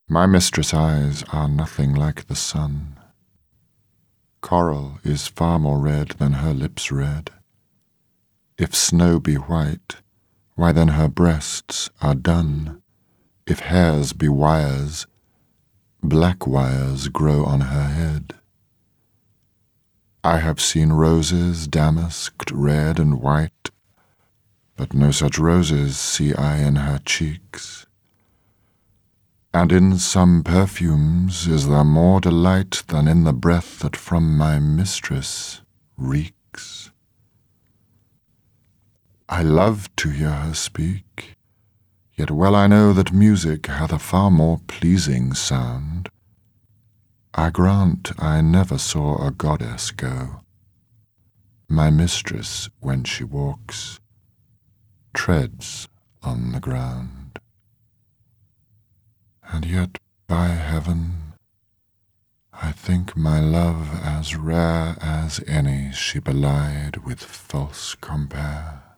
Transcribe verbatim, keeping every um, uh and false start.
My mistress' eyes are nothing like the sun. Coral is far more red than her lips red. If snow be white, why then her breasts are dun. If hairs be wires, black wires grow on her head. I have seen roses damasked red and white, but no such roses see I in her cheeks. And in some perfumes is there more delight than in the breath that from my mistress reeks. I love to hear her speak, yet well I know that music hath a far more pleasing sound. I grant I never saw a goddess go. My mistress, when she walks, treads on the ground. And yet, by heaven, I think my love as rare as any she belied with false compare.